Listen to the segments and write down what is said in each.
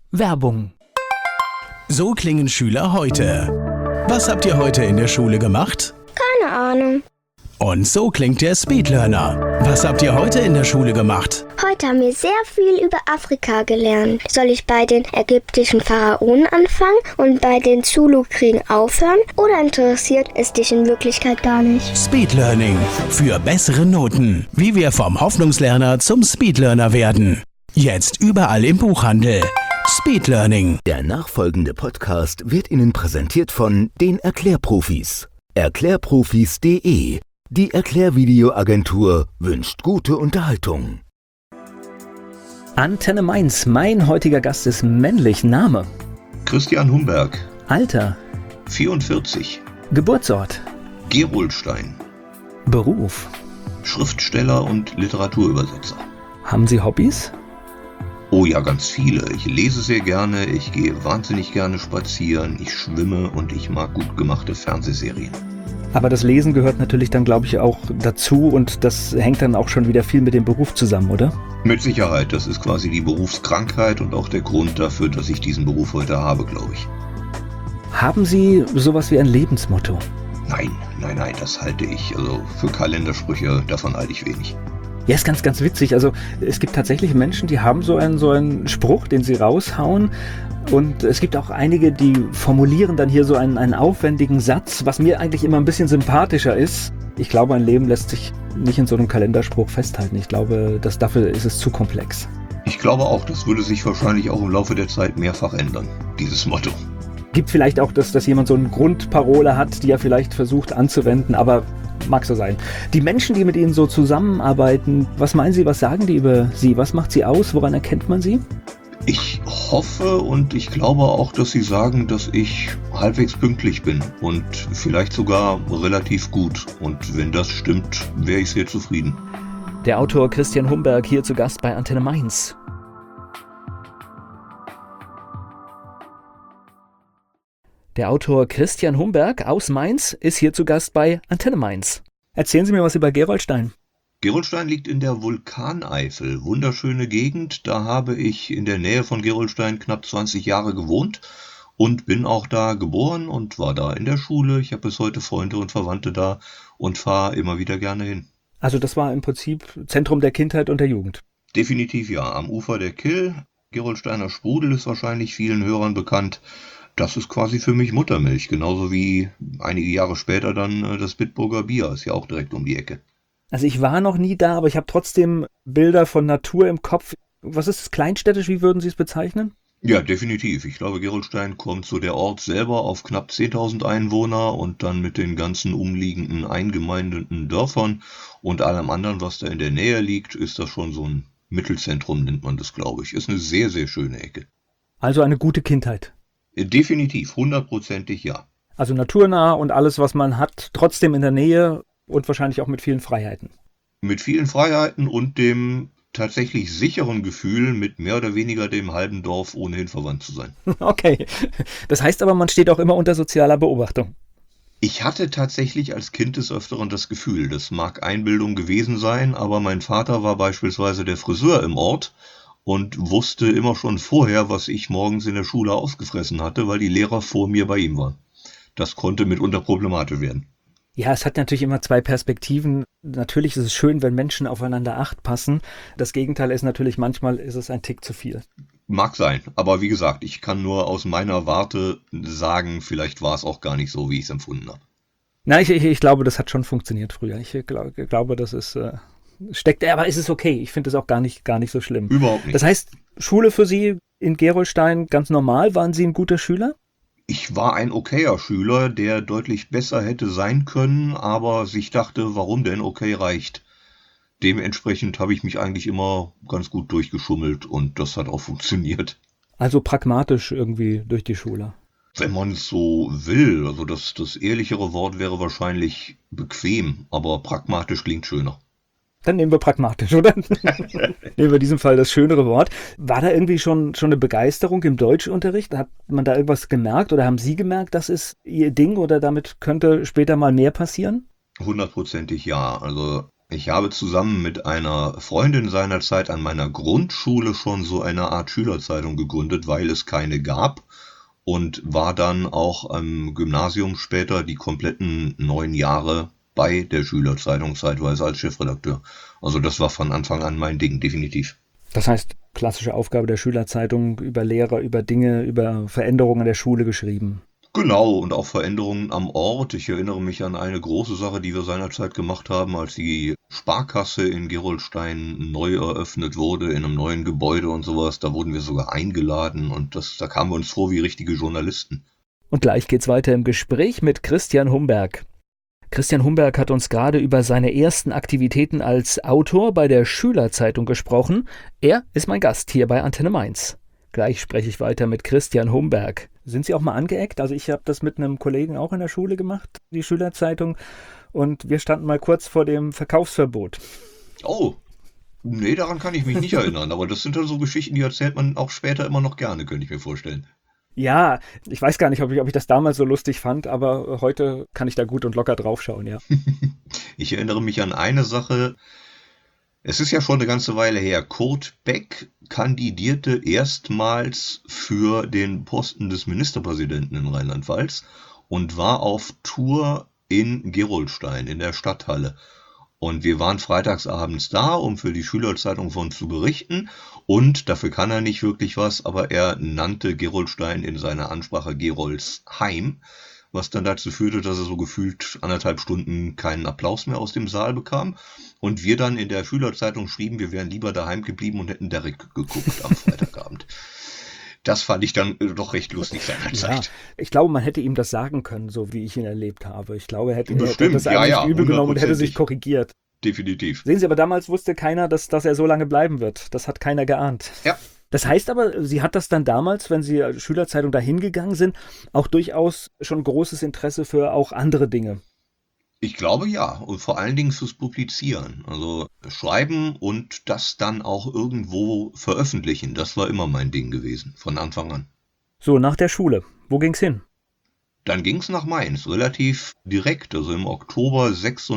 Werbung. So klingen Schüler heute. Was habt ihr heute in der Schule gemacht? Keine Ahnung. Und so klingt der Speedlearner. Was habt ihr heute in der Schule gemacht? Heute haben wir sehr viel über Afrika gelernt. Soll ich bei den ägyptischen Pharaonen anfangen und bei den Zulu-Kriegen aufhören? Oder interessiert es dich in Wirklichkeit gar nicht? Speedlearning. Für bessere Noten. Wie wir vom Hoffnungslerner zum Speedlearner werden. Jetzt überall im Buchhandel. Speedlearning. Der nachfolgende Podcast wird Ihnen präsentiert von den Erklärprofis. Erklärprofis.de. Die Erklärvideoagentur wünscht gute Unterhaltung. Antenne Mainz. Mein heutiger Gast ist männlich. Name? Christian Humberg. Alter? 44. Geburtsort? Gerolstein. Beruf? Schriftsteller und Literaturübersetzer. Haben Sie Hobbys? Oh ja, ganz viele. Ich lese sehr gerne, ich gehe wahnsinnig gerne spazieren, ich schwimme und ich mag gut gemachte Fernsehserien. Aber das Lesen gehört natürlich dann, glaube ich, auch dazu und das hängt dann auch schon wieder viel mit dem Beruf zusammen, oder? Mit Sicherheit, das ist quasi die Berufskrankheit und auch der Grund dafür, dass ich diesen Beruf heute habe, glaube ich. Haben Sie sowas wie ein Lebensmotto? Nein, das halte ich, also für Kalendersprüche, davon halte ich wenig. Ja, ist ganz, ganz witzig. Also es gibt tatsächlich Menschen, die haben so einen Spruch, den sie raushauen. Und es gibt auch einige, die formulieren dann hier so einen aufwendigen Satz, was mir eigentlich immer ein bisschen sympathischer ist. Ich glaube, ein Leben lässt sich nicht in so einem Kalenderspruch festhalten. Ich glaube, dafür ist es zu komplex. Ich glaube auch, das würde sich wahrscheinlich auch im Laufe der Zeit mehrfach ändern, dieses Motto. Gibt vielleicht auch, dass jemand so eine Grundparole hat, die er vielleicht versucht anzuwenden, aber mag so sein. Die Menschen, die mit Ihnen so zusammenarbeiten, was meinen Sie, was sagen die über Sie? Was macht Sie aus? Woran erkennt man Sie? Ich hoffe und ich glaube auch, dass Sie sagen, dass ich halbwegs pünktlich bin und vielleicht sogar relativ gut. Und wenn das stimmt, wäre ich sehr zufrieden. Der Autor Christian Humberg hier zu Gast bei Antenne Mainz. Der Autor Christian Humberg aus Mainz ist hier zu Gast bei Antenne Mainz. Erzählen Sie mir was über Gerolstein. Gerolstein liegt in der Vulkaneifel. Wunderschöne Gegend. Da habe ich in der Nähe von Gerolstein knapp 20 Jahre gewohnt und bin auch da geboren und war da in der Schule. Ich habe bis heute Freunde und Verwandte da und fahre immer wieder gerne hin. Also das war im Prinzip Zentrum der Kindheit und der Jugend. Definitiv ja. Am Ufer der Kyll. Gerolsteiner Sprudel ist wahrscheinlich vielen Hörern bekannt. Das ist quasi für mich Muttermilch, genauso wie einige Jahre später dann das Bitburger Bier, ist ja auch direkt um die Ecke. Also ich war noch nie da, aber ich habe trotzdem Bilder von Natur im Kopf. Was ist das, kleinstädtisch, wie würden Sie es bezeichnen? Ja, definitiv. Ich glaube, Gerolstein kommt so der Ort selber auf knapp 10.000 Einwohner und dann mit den ganzen umliegenden eingemeindeten Dörfern und allem anderen, was da in der Nähe liegt, ist das schon so ein Mittelzentrum, nennt man das, glaube ich. Ist eine sehr, sehr schöne Ecke. Also eine gute Kindheit. Definitiv, 100%ig ja. Also naturnah und alles, was man hat, trotzdem in der Nähe und wahrscheinlich auch mit vielen Freiheiten. Mit vielen Freiheiten und dem tatsächlich sicheren Gefühl, mit mehr oder weniger dem halben Dorf ohnehin verwandt zu sein. Okay, das heißt aber, man steht auch immer unter sozialer Beobachtung. Ich hatte tatsächlich als Kind des Öfteren das Gefühl, das mag Einbildung gewesen sein, aber mein Vater war beispielsweise der Friseur im Ort und wusste immer schon vorher, was ich morgens in der Schule ausgefressen hatte, weil die Lehrer vor mir bei ihm waren. Das konnte mitunter problematisch werden. Ja, es hat natürlich immer zwei Perspektiven. Natürlich ist es schön, wenn Menschen aufeinander Acht passen. Das Gegenteil ist natürlich, manchmal ist es ein Tick zu viel. Mag sein, aber wie gesagt, ich kann nur aus meiner Warte sagen, vielleicht war es auch gar nicht so, wie ich es empfunden habe. Na, ich glaube, das hat schon funktioniert früher. Ich glaube, das ist steckt, aber es ist okay. Ich finde es auch gar nicht so schlimm. Überhaupt nicht. Das heißt, Schule für Sie in Gerolstein ganz normal? Waren Sie ein guter Schüler? Ich war ein okayer Schüler, der deutlich besser hätte sein können, aber sich dachte, warum denn? Okay reicht. Dementsprechend habe ich mich eigentlich immer ganz gut durchgeschummelt und das hat auch funktioniert. Also pragmatisch irgendwie durch die Schule. Wenn man es so will, also das ehrlichere Wort wäre wahrscheinlich bequem, aber pragmatisch klingt schöner. Dann nehmen wir pragmatisch, oder? Nehmen wir in diesem Fall das schönere Wort. War da irgendwie schon eine Begeisterung im Deutschunterricht? Hat man da irgendwas gemerkt oder haben Sie gemerkt, das ist Ihr Ding oder damit könnte später mal mehr passieren? 100%ig ja. Also Ich habe zusammen mit einer Freundin seinerzeit an meiner Grundschule schon so eine Art Schülerzeitung gegründet, weil es keine gab, und war dann auch am Gymnasium später die kompletten 9 Jahre bei der Schülerzeitung, zeitweise als Chefredakteur. Also das war von Anfang an mein Ding, definitiv. Das heißt, klassische Aufgabe der Schülerzeitung, über Lehrer, über Dinge, über Veränderungen der Schule geschrieben. Genau, und auch Veränderungen am Ort. Ich erinnere mich an eine große Sache, die wir seinerzeit gemacht haben, als die Sparkasse in Gerolstein neu eröffnet wurde, in einem neuen Gebäude und sowas. Da wurden wir sogar eingeladen und da kamen wir uns vor wie richtige Journalisten. Und gleich geht's weiter im Gespräch mit Christian Humberg. Christian Humberg hat uns gerade über seine ersten Aktivitäten als Autor bei der Schülerzeitung gesprochen. Er ist mein Gast hier bei Antenne Mainz. Gleich spreche ich weiter mit Christian Humberg. Sind Sie auch mal angeeckt? Also ich habe das mit einem Kollegen auch in der Schule gemacht, die Schülerzeitung, und wir standen mal kurz vor dem Verkaufsverbot. Oh, nee, daran kann ich mich nicht erinnern, aber das sind dann so Geschichten, die erzählt man auch später immer noch gerne, könnte ich mir vorstellen. Ja, ich weiß gar nicht, ob ich das damals so lustig fand, aber heute kann ich da gut und locker draufschauen, ja. Ich erinnere mich an eine Sache. Es ist ja schon eine ganze Weile her. Kurt Beck kandidierte erstmals für den Posten des Ministerpräsidenten in Rheinland-Pfalz und war auf Tour in Gerolstein, in der Stadthalle. Und wir waren freitagsabends da, um für die Schülerzeitung von zu berichten. Und dafür kann er nicht wirklich was, aber er nannte Gerolstein in seiner Ansprache Gerolsheim, was dann dazu führte, dass er so gefühlt 1,5 Stunden keinen Applaus mehr aus dem Saal bekam. Und wir dann in der Schülerzeitung schrieben, wir wären lieber daheim geblieben und hätten Derrick geguckt am Freitagabend. Das fand ich dann doch recht lustig seinerzeit. Ja, ich glaube, man hätte ihm das sagen können, so wie ich ihn erlebt habe. Ich glaube, er hätte Bestimmt, das eigentlich übel genommen und hätte 100%. sich korrigiert. Definitiv. Sehen Sie, aber damals wusste keiner, dass er so lange bleiben wird. Das hat keiner geahnt. Ja. Das heißt aber, sie hat das dann damals, wenn Sie als Schülerzeitung dahin gegangen sind, auch durchaus schon großes Interesse für auch andere Dinge. Ich glaube ja, und vor allen Dingen fürs Publizieren. Also schreiben und das dann auch irgendwo veröffentlichen, das war immer mein Ding gewesen, von Anfang an. So, nach der Schule. Wo ging's hin? Dann ging's nach Mainz, relativ direkt, also im Oktober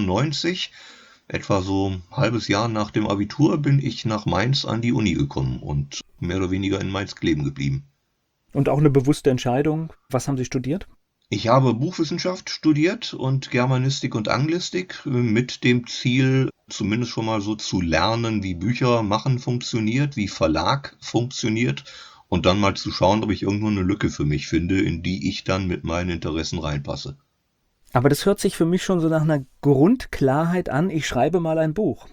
96, etwa so ein halbes Jahr nach dem Abitur, bin ich nach Mainz an die Uni gekommen und mehr oder weniger in Mainz kleben geblieben. Und auch eine bewusste Entscheidung. Was haben Sie studiert? Ich habe Buchwissenschaft studiert und Germanistik und Anglistik mit dem Ziel, zumindest schon mal so zu lernen, wie Bücher machen funktioniert, wie Verlag funktioniert und dann mal zu schauen, ob ich irgendwo eine Lücke für mich finde, in die ich dann mit meinen Interessen reinpasse. Aber das hört sich für mich schon so nach einer Grundklarheit an, ich schreibe mal ein Buch.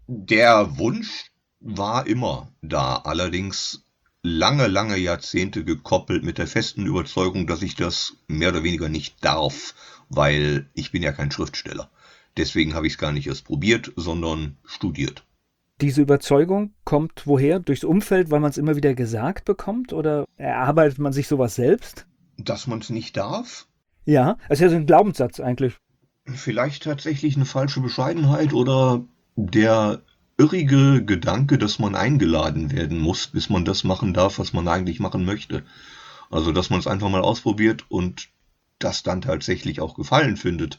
Der Wunsch war immer da, allerdings lange Jahrzehnte gekoppelt mit der festen Überzeugung, dass ich das mehr oder weniger nicht darf, weil ich bin ja kein Schriftsteller. Deswegen habe ich es gar nicht erst probiert, sondern studiert. Diese Überzeugung kommt woher? Durchs Umfeld, weil man es immer wieder gesagt bekommt? Oder erarbeitet man sich sowas selbst? Dass man es nicht darf? Ja, es ist ja so ein Glaubenssatz eigentlich. Vielleicht tatsächlich eine falsche Bescheidenheit oder der irrige Gedanke, dass man eingeladen werden muss, bis man das machen darf, was man eigentlich machen möchte. Also, dass man es einfach mal ausprobiert und das dann tatsächlich auch Gefallen findet.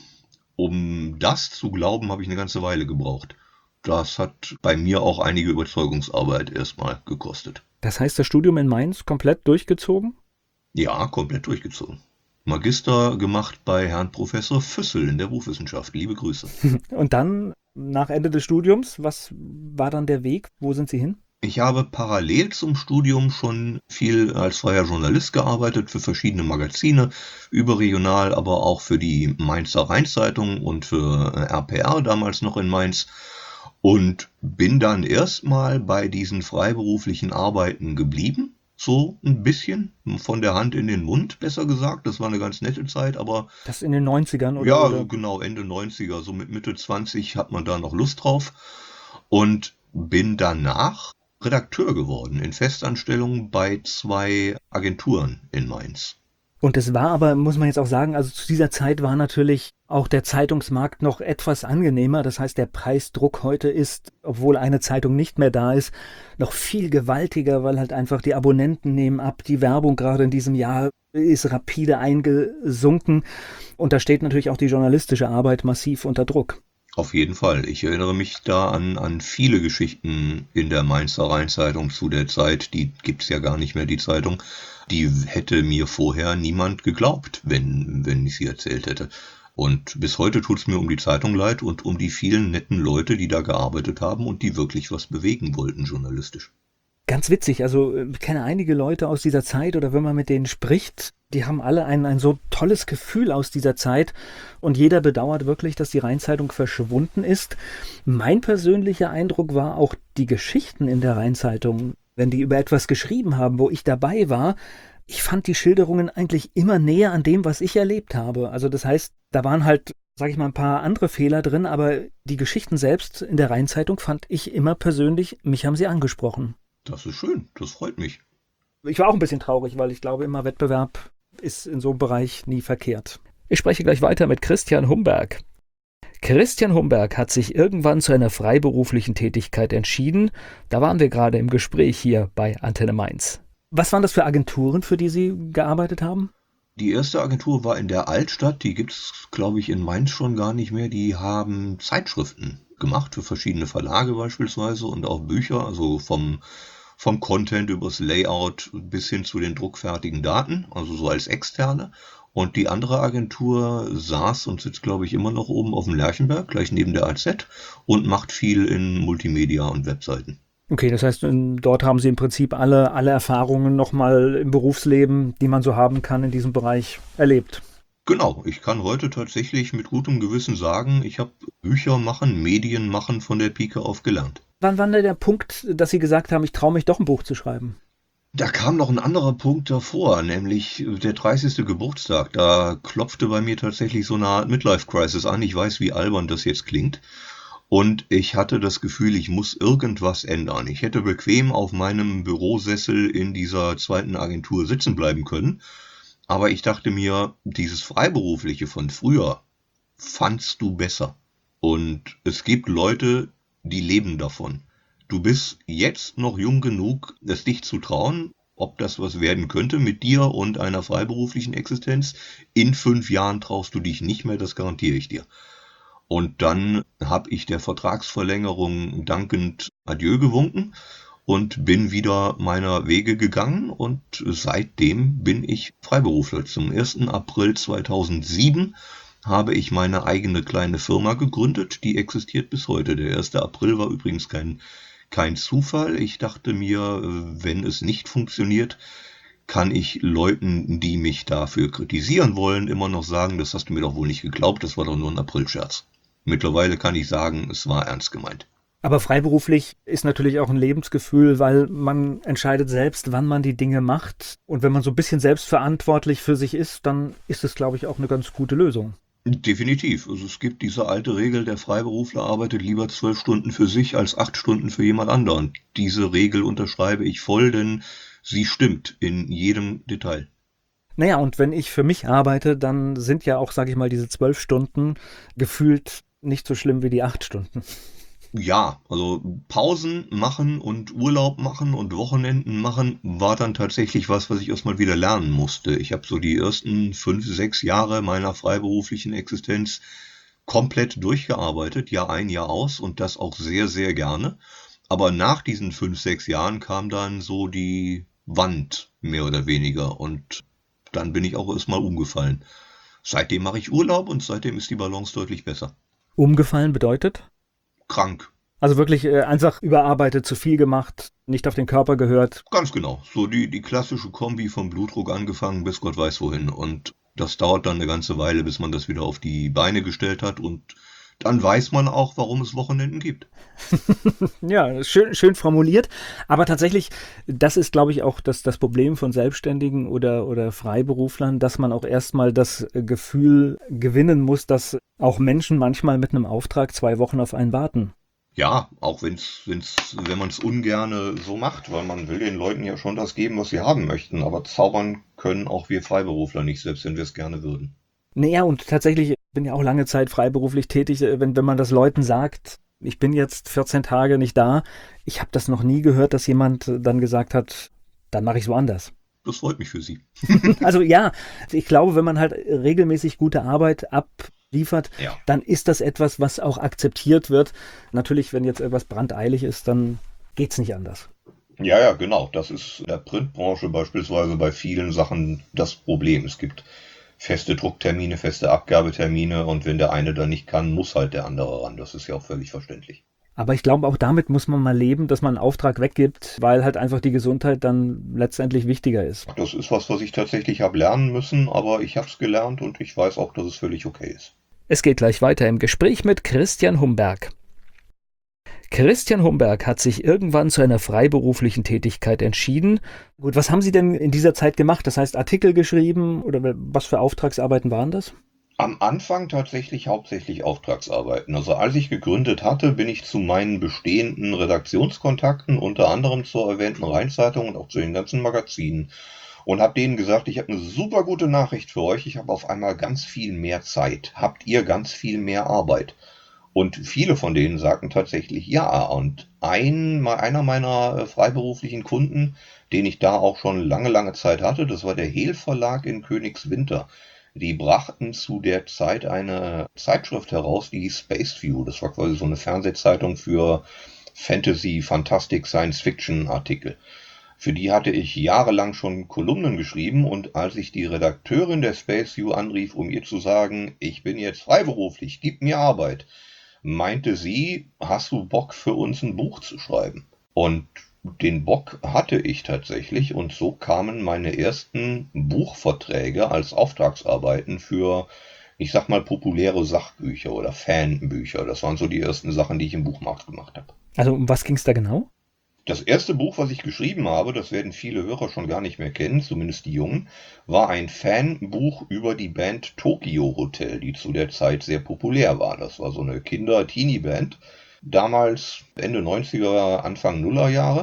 Um das zu glauben, habe ich eine ganze Weile gebraucht. Das hat bei mir auch einige Überzeugungsarbeit erstmal gekostet. Das heißt, das Studium in Mainz komplett durchgezogen? Ja, komplett durchgezogen. Magister gemacht bei Herrn Professor Füssel in der Buchwissenschaft. Liebe Grüße. Und dann, nach Ende des Studiums, was war dann der Weg? Wo sind Sie hin? Ich habe parallel zum Studium schon viel als freier Journalist gearbeitet für verschiedene Magazine, überregional, aber auch für die Mainzer Rheinzeitung und für RPR damals noch in Mainz. Und bin dann erstmal bei diesen freiberuflichen Arbeiten geblieben. So ein bisschen, von der Hand in den Mund, besser gesagt. Das war eine ganz nette Zeit, aber... Das in den 90ern, oder? Ja, oder? Genau, Ende 90er, so mit Mitte 20 hat man da noch Lust drauf. Und bin danach Redakteur geworden, in Festanstellung bei 2 Agenturen in Mainz. Und es war aber, muss man jetzt auch sagen, also zu dieser Zeit war natürlich auch der Zeitungsmarkt noch etwas angenehmer. Das heißt, der Preisdruck heute ist, obwohl eine Zeitung nicht mehr da ist, noch viel gewaltiger, weil halt einfach die Abonnenten nehmen ab. Die Werbung gerade in diesem Jahr ist rapide eingesunken. Und da steht natürlich auch die journalistische Arbeit massiv unter Druck. Auf jeden Fall. Ich erinnere mich da an viele Geschichten in der Mainzer Rheinzeitung zu der Zeit, die gibt's ja gar nicht mehr, die Zeitung. Die hätte mir vorher niemand geglaubt, wenn ich sie erzählt hätte. Und bis heute tut's mir um die Zeitung leid und um die vielen netten Leute, die da gearbeitet haben und die wirklich was bewegen wollten journalistisch. Ganz witzig, also ich kenne einige Leute aus dieser Zeit oder wenn man mit denen spricht, die haben alle ein so tolles Gefühl aus dieser Zeit und jeder bedauert wirklich, dass die Rheinzeitung verschwunden ist. Mein persönlicher Eindruck war auch die Geschichten in der Rheinzeitung, wenn die über etwas geschrieben haben, wo ich dabei war. Ich fand die Schilderungen eigentlich immer näher an dem, was ich erlebt habe. Also das heißt, da waren halt, sage ich mal, ein paar andere Fehler drin, aber die Geschichten selbst in der Rheinzeitung fand ich immer persönlich, mich haben sie angesprochen. Das ist schön, das freut mich. Ich war auch ein bisschen traurig, weil ich glaube, immer Wettbewerb ist in so einem Bereich nie verkehrt. Ich spreche gleich weiter mit Christian Humberg. Christian Humberg hat sich irgendwann zu einer freiberuflichen Tätigkeit entschieden. Da waren wir gerade im Gespräch hier bei Antenne Mainz. Was waren das für Agenturen, für die Sie gearbeitet haben? Die erste Agentur war in der Altstadt, die gibt's, glaube ich, in Mainz schon gar nicht mehr. Die haben Zeitschriften gemacht für verschiedene Verlage beispielsweise und auch Bücher, also vom Content übers Layout bis hin zu den druckfertigen Daten, also so als externe. Und die andere Agentur saß und sitzt, glaube ich, immer noch oben auf dem Lerchenberg, gleich neben der AZ und macht viel in Multimedia und Webseiten. Okay, das heißt, dort haben Sie im Prinzip alle Erfahrungen nochmal im Berufsleben, die man so haben kann in diesem Bereich, erlebt. Genau, ich kann heute tatsächlich mit gutem Gewissen sagen, ich habe Bücher machen, Medien machen von der Pike auf gelernt. Wann war denn der Punkt, dass Sie gesagt haben, ich traue mich doch ein Buch zu schreiben? Da kam noch ein anderer Punkt davor, nämlich der 30. Geburtstag. Da klopfte bei mir tatsächlich so eine Art Midlife-Crisis an. Ich weiß, wie albern das jetzt klingt. Und ich hatte das Gefühl, ich muss irgendwas ändern. Ich hätte bequem auf meinem Bürosessel in dieser zweiten Agentur sitzen bleiben können. Aber ich dachte mir, dieses Freiberufliche von früher fandst du besser. Und es gibt Leute, die leben davon. Du bist jetzt noch jung genug, es dich zu trauen, ob das was werden könnte mit dir und einer freiberuflichen Existenz. In 5 Jahren traust du dich nicht mehr, das garantiere ich dir. Und dann habe ich der Vertragsverlängerung dankend Adieu gewunken und bin wieder meiner Wege gegangen und seitdem bin ich Freiberufler. Zum 1. April 2007 habe ich meine eigene kleine Firma gegründet, die existiert bis heute. Der 1. April war übrigens kein Zufall. Ich dachte mir, wenn es nicht funktioniert, kann ich Leuten, die mich dafür kritisieren wollen, immer noch sagen, das hast du mir doch wohl nicht geglaubt, das war doch nur ein Aprilscherz. Mittlerweile kann ich sagen, es war ernst gemeint. Aber freiberuflich ist natürlich auch ein Lebensgefühl, weil man entscheidet selbst, wann man die Dinge macht. Und wenn man so ein bisschen selbstverantwortlich für sich ist, dann ist es, glaube ich, auch eine ganz gute Lösung. Definitiv. Also es gibt diese alte Regel, der Freiberufler arbeitet lieber 12 Stunden für sich als 8 Stunden für jemand anderen. Diese Regel unterschreibe ich voll, denn sie stimmt in jedem Detail. Naja, und wenn ich für mich arbeite, dann sind ja auch, sage ich mal, diese 12 Stunden gefühlt nicht so schlimm wie die 8 Stunden. Ja, also Pausen machen und Urlaub machen und Wochenenden machen war dann tatsächlich was ich erstmal wieder lernen musste. Ich habe so die ersten 5, 6 Jahre meiner freiberuflichen Existenz komplett durchgearbeitet, Jahr ein, Jahr aus und das auch sehr, sehr gerne. Aber nach diesen 5, 6 Jahren kam dann so die Wand, mehr oder weniger, und dann bin ich auch erstmal umgefallen. Seitdem mache ich Urlaub und seitdem ist die Balance deutlich besser. Umgefallen bedeutet? Krank. Also wirklich einfach überarbeitet, zu viel gemacht, nicht auf den Körper gehört. Ganz genau. So die klassische Kombi vom Blutdruck angefangen bis Gott weiß wohin. Und das dauert dann eine ganze Weile, bis man das wieder auf die Beine gestellt hat. Und dann weiß man auch, warum es Wochenenden gibt. Ja, schön formuliert. Aber tatsächlich, das ist, glaube ich, auch das Problem von Selbstständigen oder Freiberuflern, dass man auch erstmal das Gefühl gewinnen muss, dass auch Menschen manchmal mit einem Auftrag 2 Wochen auf einen warten. Ja, auch wenn man es ungerne so macht, weil man will den Leuten ja schon das geben, was sie haben möchten. Aber zaubern können auch wir Freiberufler nicht, selbst wenn wir es gerne würden. Naja, und tatsächlich bin ja auch lange Zeit freiberuflich tätig, wenn man das Leuten sagt, ich bin jetzt 14 Tage nicht da. Ich habe das noch nie gehört, dass jemand dann gesagt hat, dann mache ich es woanders. Das freut mich für Sie. Also ja, ich glaube, wenn man halt regelmäßig gute Arbeit liefert, Ja. dann ist das etwas, was auch akzeptiert wird. Natürlich, wenn jetzt etwas brandeilig ist, dann geht's nicht anders. Ja, genau. Das ist in der Printbranche beispielsweise bei vielen Sachen das Problem. Es gibt feste Drucktermine, feste Abgabetermine und wenn der eine da nicht kann, muss halt der andere ran. Das ist ja auch völlig verständlich. Aber ich glaube, auch damit muss man mal leben, dass man einen Auftrag weggibt, weil halt einfach die Gesundheit dann letztendlich wichtiger ist. Das ist was ich tatsächlich habe lernen müssen, aber ich habe es gelernt und ich weiß auch, dass es völlig okay ist. Es geht gleich weiter im Gespräch mit Christian Humberg. Christian Humberg hat sich irgendwann zu einer freiberuflichen Tätigkeit entschieden. Gut, was haben Sie denn in dieser Zeit gemacht? Das heißt, Artikel geschrieben oder was für Auftragsarbeiten waren das? Am Anfang tatsächlich hauptsächlich Auftragsarbeiten. Also als ich gegründet hatte, bin ich zu meinen bestehenden Redaktionskontakten, unter anderem zur erwähnten Rheinzeitung und auch zu den ganzen Magazinen, und habe denen gesagt, ich habe eine super gute Nachricht für euch. Ich habe auf einmal ganz viel mehr Zeit. Habt ihr ganz viel mehr Arbeit? Und viele von denen sagten tatsächlich ja. Und einer meiner freiberuflichen Kunden, den ich da auch schon lange Zeit hatte, das war der Hehl Verlag in Königswinter. Die brachten zu der Zeit eine Zeitschrift heraus, die hieß Space View. Das war quasi so eine Fernsehzeitung für Fantasy, Fantastik, Science-Fiction-Artikel. Für die hatte ich jahrelang schon Kolumnen geschrieben und als ich die Redakteurin der Space View anrief, um ihr zu sagen, ich bin jetzt freiberuflich, gib mir Arbeit, meinte sie, hast du Bock für uns ein Buch zu schreiben? Und den Bock hatte ich tatsächlich und so kamen meine ersten Buchverträge als Auftragsarbeiten für, ich sag mal, populäre Sachbücher oder Fanbücher. Das waren so die ersten Sachen, die ich im Buchmarkt gemacht habe. Also um was ging es da genau? Das erste Buch, was ich geschrieben habe, das werden viele Hörer schon gar nicht mehr kennen, zumindest die Jungen, war ein Fanbuch über die Band Tokio Hotel, die zu der Zeit sehr populär war. Das war so eine Kinder-Teenie-Band, damals Ende 90er, Anfang Nullerjahre.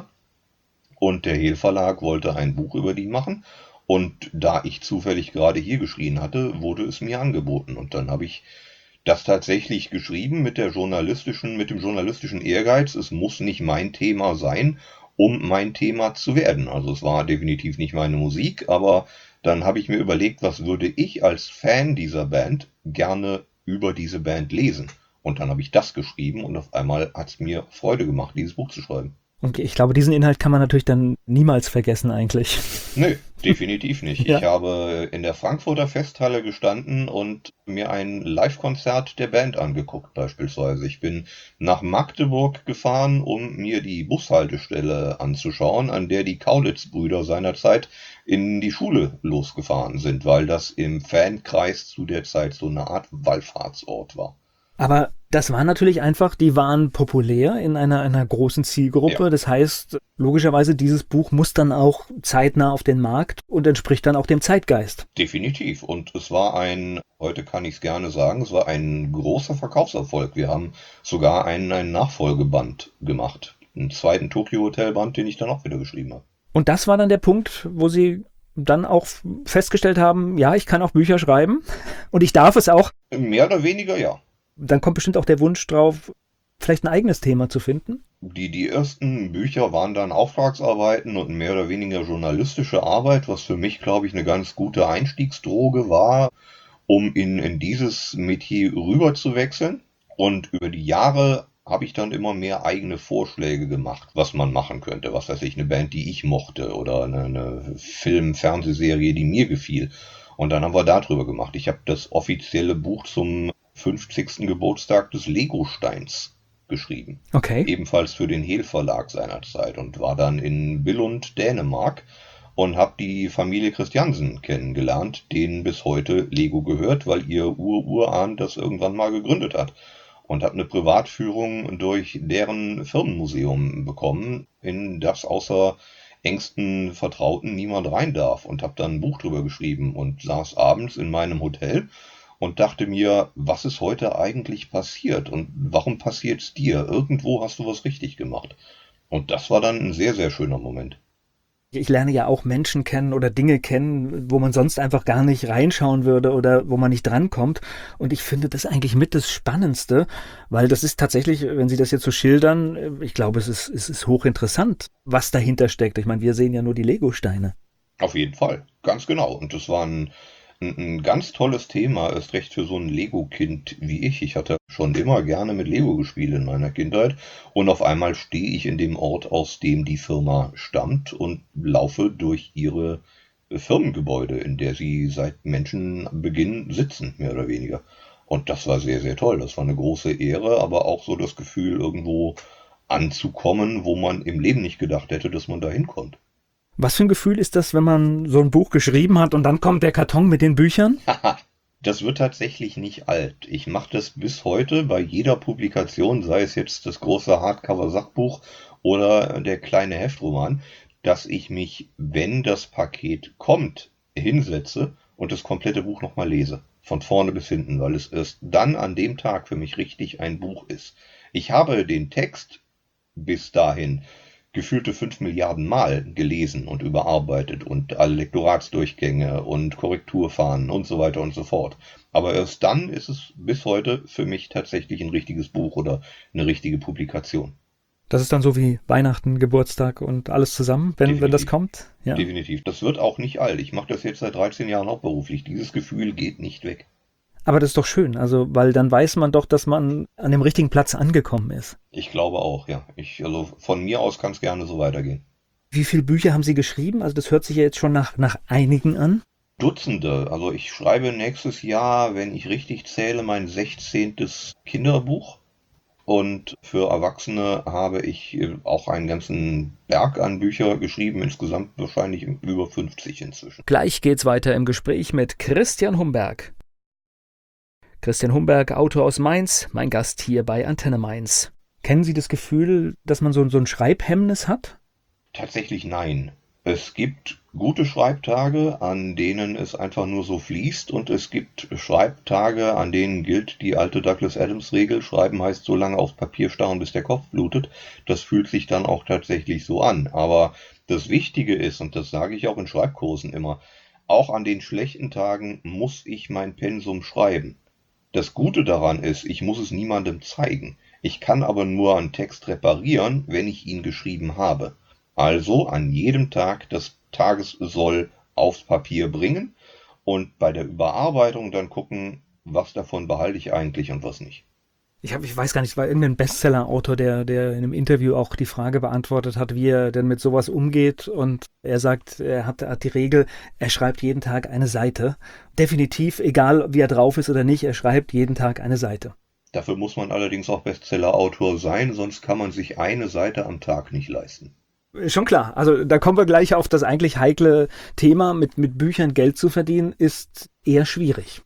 Und der Hehl Verlag wollte ein Buch über die machen. Und da ich zufällig gerade hier geschrien hatte, wurde es mir angeboten. Und dann habe ich das tatsächlich geschrieben mit dem journalistischen Ehrgeiz. Es muss nicht mein Thema sein, um mein Thema zu werden. Also es war definitiv nicht meine Musik, aber dann habe ich mir überlegt, was würde ich als Fan dieser Band gerne über diese Band lesen. Und dann habe ich das geschrieben und auf einmal hat es mir Freude gemacht, dieses Buch zu schreiben. Und ich glaube, diesen Inhalt kann man natürlich dann niemals vergessen eigentlich. Nö, definitiv nicht. Ja. Ich habe in der Frankfurter Festhalle gestanden und mir ein Live-Konzert der Band angeguckt beispielsweise. Ich bin nach Magdeburg gefahren, um mir die Bushaltestelle anzuschauen, an der die Kaulitz-Brüder seinerzeit in die Schule losgefahren sind, weil das im Fankreis zu der Zeit so eine Art Wallfahrtsort war. Aber das war natürlich einfach, die waren populär in einer großen Zielgruppe. Ja. Das heißt, logischerweise, dieses Buch muss dann auch zeitnah auf den Markt und entspricht dann auch dem Zeitgeist. Definitiv. Und es war heute kann ich es gerne sagen, es war ein großer Verkaufserfolg. Wir haben sogar einen Nachfolgeband gemacht. Einen zweiten Tokio Hotel Band, den ich dann auch wieder geschrieben habe. Und das war dann der Punkt, wo Sie dann auch festgestellt haben, ja, ich kann auch Bücher schreiben und ich darf es auch. Mehr oder weniger, ja. Dann kommt bestimmt auch der Wunsch drauf, vielleicht ein eigenes Thema zu finden. Die ersten Bücher waren dann Auftragsarbeiten und mehr oder weniger journalistische Arbeit, was für mich, glaube ich, eine ganz gute Einstiegsdroge war, um in dieses Metier rüber zu wechseln. Und über die Jahre habe ich dann immer mehr eigene Vorschläge gemacht, was man machen könnte. Was weiß ich, eine Band, die ich mochte oder eine Film-Fernsehserie, die mir gefiel. Und dann haben wir darüber gemacht. Ich habe das offizielle Buch zum 50. Geburtstag des Lego-Steins geschrieben. Okay. Ebenfalls für den Hehl Verlag seinerzeit und war dann in Billund, Dänemark und habe die Familie Christiansen kennengelernt, denen bis heute Lego gehört, weil ihr Urahn das irgendwann mal gegründet hat. Und habe eine Privatführung durch deren Firmenmuseum bekommen, in das außer engsten Vertrauten niemand rein darf. Und habe dann ein Buch drüber geschrieben und saß abends in meinem Hotel und dachte mir, was ist heute eigentlich passiert und warum passiert es dir? Irgendwo hast du was richtig gemacht. Und das war dann ein sehr, sehr schöner Moment. Ich lerne ja auch Menschen kennen oder Dinge kennen, wo man sonst einfach gar nicht reinschauen würde oder wo man nicht drankommt. Und ich finde das eigentlich mit das Spannendste, weil das ist tatsächlich, wenn Sie das jetzt so schildern, ich glaube, es ist hochinteressant, was dahinter steckt. Ich meine, wir sehen ja nur die Lego-Steine. Auf jeden Fall, ganz genau. Und das war ein Ein ganz tolles Thema, ist recht für so ein Lego-Kind wie ich. Ich hatte schon immer gerne mit Lego gespielt in meiner Kindheit und auf einmal stehe ich in dem Ort, aus dem die Firma stammt und laufe durch ihre Firmengebäude, in der sie seit Menschenbeginn sitzen, mehr oder weniger. Und das war sehr, sehr toll. Das war eine große Ehre, aber auch so das Gefühl, irgendwo anzukommen, wo man im Leben nicht gedacht hätte, dass man da hinkommt. Was für ein Gefühl ist das, wenn man so ein Buch geschrieben hat und dann kommt der Karton mit den Büchern? Das wird tatsächlich nicht alt. Ich mache das bis heute bei jeder Publikation, sei es jetzt das große Hardcover-Sachbuch oder der kleine Heftroman, dass ich mich, wenn das Paket kommt, hinsetze und das komplette Buch nochmal lese. Von vorne bis hinten, weil es erst dann an dem Tag für mich richtig ein Buch ist. Ich habe den Text bis dahin gefühlte 5 Milliarden Mal gelesen und überarbeitet und alle Lektoratsdurchgänge und Korrekturfahnen und so weiter und so fort. Aber erst dann ist es bis heute für mich tatsächlich ein richtiges Buch oder eine richtige Publikation. Das ist dann so wie Weihnachten, Geburtstag und alles zusammen, wenn das kommt? Ja. Definitiv. Das wird auch nicht alt. Ich mache das jetzt seit 13 Jahren hauptberuflich. Dieses Gefühl geht nicht weg. Aber das ist doch schön, also weil dann weiß man doch, dass man an dem richtigen Platz angekommen ist. Ich glaube auch, ja. Also von mir aus kann es gerne so weitergehen. Wie viele Bücher haben Sie geschrieben? Also das hört sich ja jetzt schon nach einigen an. Dutzende. Also ich schreibe nächstes Jahr, wenn ich richtig zähle, mein 16. Kinderbuch. Und für Erwachsene habe ich auch einen ganzen Berg an Büchern geschrieben, insgesamt wahrscheinlich über 50 inzwischen. Gleich geht's weiter im Gespräch mit Christian Humberg. Christian Humberg, Autor aus Mainz, mein Gast hier bei Antenne Mainz. Kennen Sie das Gefühl, dass man so ein Schreibhemmnis hat? Tatsächlich nein. Es gibt gute Schreibtage, an denen es einfach nur so fließt, und es gibt Schreibtage, an denen gilt die alte Douglas-Adams-Regel, schreiben heißt so lange aufs Papier starren, bis der Kopf blutet. Das fühlt sich dann auch tatsächlich so an. Aber das Wichtige ist, und das sage ich auch in Schreibkursen immer, auch an den schlechten Tagen muss ich mein Pensum schreiben. Das Gute daran ist, ich muss es niemandem zeigen. Ich kann aber nur einen Text reparieren, wenn ich ihn geschrieben habe. Also an jedem Tag das Tagessoll aufs Papier bringen und bei der Überarbeitung dann gucken, was davon behalte ich eigentlich und was nicht. Ich weiß gar nicht, war irgendein Bestseller-Autor, der in einem Interview auch die Frage beantwortet hat, wie er denn mit sowas umgeht. Und er sagt, er hat die Regel, er schreibt jeden Tag eine Seite. Definitiv, egal wie er drauf ist oder nicht, er schreibt jeden Tag eine Seite. Dafür muss man allerdings auch Bestseller-Autor sein, sonst kann man sich eine Seite am Tag nicht leisten. Schon klar, also da kommen wir gleich auf das eigentlich heikle Thema, mit Büchern Geld zu verdienen, ist eher schwierig.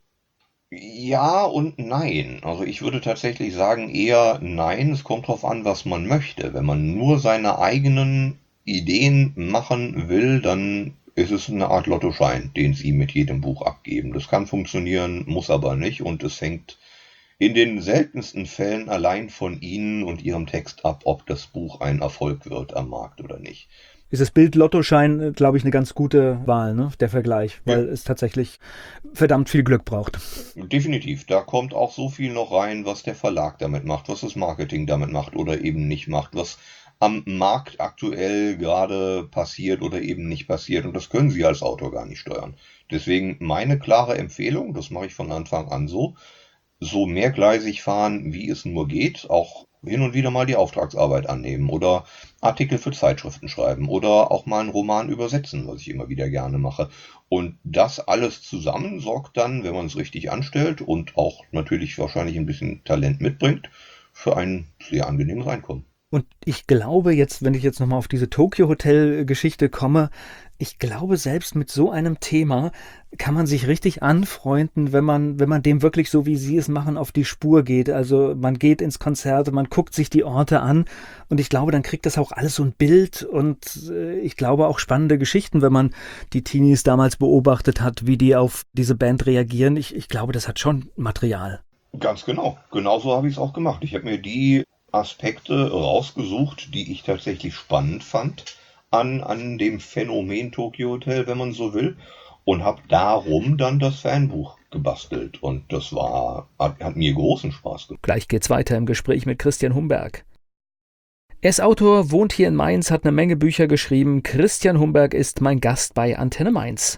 Ja und nein. Also ich würde tatsächlich sagen eher nein. Es kommt drauf an, was man möchte. Wenn man nur seine eigenen Ideen machen will, dann ist es eine Art Lottoschein, den Sie mit jedem Buch abgeben. Das kann funktionieren, muss aber nicht, und es hängt in den seltensten Fällen allein von Ihnen und Ihrem Text ab, ob das Buch ein Erfolg wird am Markt oder nicht. Ist das Bild Lottoschein, glaube ich, eine ganz gute Wahl, ne? Der Vergleich, weil es tatsächlich verdammt viel Glück braucht. Definitiv, da kommt auch so viel noch rein, was der Verlag damit macht, was das Marketing damit macht oder eben nicht macht, was am Markt aktuell gerade passiert oder eben nicht passiert, und das können Sie als Autor gar nicht steuern. Deswegen meine klare Empfehlung, das mache ich von Anfang an so mehrgleisig fahren, wie es nur geht, auch hin und wieder mal die Auftragsarbeit annehmen oder Artikel für Zeitschriften schreiben oder auch mal einen Roman übersetzen, was ich immer wieder gerne mache. Und das alles zusammen sorgt dann, wenn man es richtig anstellt und auch natürlich wahrscheinlich ein bisschen Talent mitbringt, für ein sehr angenehmes Einkommen. Und ich glaube jetzt, wenn ich jetzt nochmal auf diese Tokyo-Hotel-Geschichte komme, ich glaube, selbst mit so einem Thema kann man sich richtig anfreunden, wenn man dem wirklich, so wie Sie es machen, auf die Spur geht. Also man geht ins Konzert, man guckt sich die Orte an, und ich glaube, dann kriegt das auch alles so ein Bild, und ich glaube auch spannende Geschichten, wenn man die Teenies damals beobachtet hat, wie die auf diese Band reagieren. Ich glaube, das hat schon Material. Ganz genau. Genauso habe ich es auch gemacht. Ich habe mir die Aspekte rausgesucht, die ich tatsächlich spannend fand an dem Phänomen Tokyo Hotel, wenn man so will, und habe darum dann das Fanbuch gebastelt, und das hat mir großen Spaß gemacht. Gleich geht's weiter im Gespräch mit Christian Humberg. Er ist Autor, wohnt hier in Mainz, hat eine Menge Bücher geschrieben. Christian Humberg ist mein Gast bei Antenne Mainz.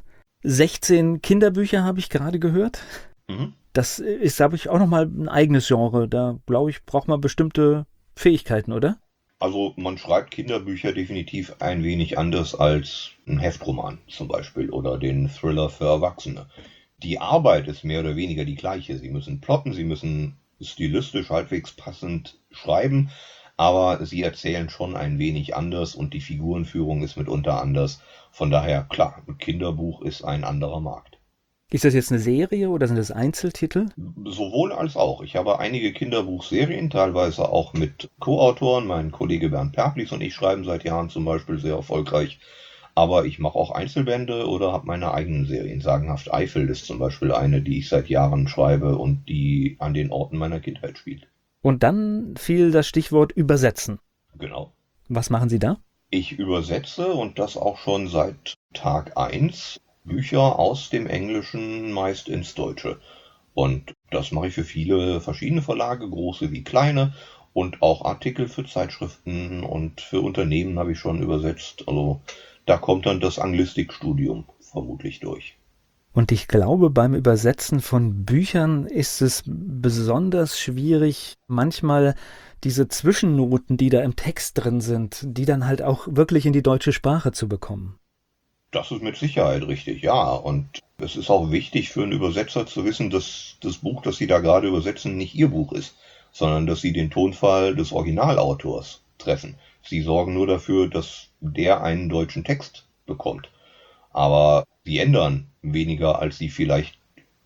16 Kinderbücher habe ich gerade gehört. Mhm. Das ist, glaube ich, auch nochmal ein eigenes Genre. Da, glaube ich, braucht man bestimmte Fähigkeiten, oder? Also man schreibt Kinderbücher definitiv ein wenig anders als ein Heftroman zum Beispiel oder den Thriller für Erwachsene. Die Arbeit ist mehr oder weniger die gleiche. Sie müssen plotten, sie müssen stilistisch halbwegs passend schreiben, aber sie erzählen schon ein wenig anders und die Figurenführung ist mitunter anders. Von daher, klar, ein Kinderbuch ist ein anderer Markt. Ist das jetzt eine Serie oder sind das Einzeltitel? Sowohl als auch. Ich habe einige Kinderbuchserien, teilweise auch mit Co-Autoren. Mein Kollege Bernd Perplis und ich schreiben seit Jahren zum Beispiel sehr erfolgreich. Aber ich mache auch Einzelbände oder habe meine eigenen Serien. Sagenhaft Eifel ist zum Beispiel eine, die ich seit Jahren schreibe und die an den Orten meiner Kindheit spielt. Und dann fiel das Stichwort Übersetzen. Genau. Was machen Sie da? Ich übersetze und das auch schon seit Tag 1 Bücher aus dem Englischen meist ins Deutsche. Und das mache ich für viele verschiedene Verlage, große wie kleine. Und auch Artikel für Zeitschriften und für Unternehmen habe ich schon übersetzt. Also da kommt dann das Anglistikstudium vermutlich durch. Und ich glaube, beim Übersetzen von Büchern ist es besonders schwierig, manchmal diese Zwischennoten, die da im Text drin sind, die dann halt auch wirklich in die deutsche Sprache zu bekommen. Das ist mit Sicherheit richtig, ja. Und es ist auch wichtig für einen Übersetzer zu wissen, dass das Buch, das Sie da gerade übersetzen, nicht Ihr Buch ist, sondern dass Sie den Tonfall des Originalautors treffen. Sie sorgen nur dafür, dass der einen deutschen Text bekommt. Aber Sie ändern weniger, als Sie vielleicht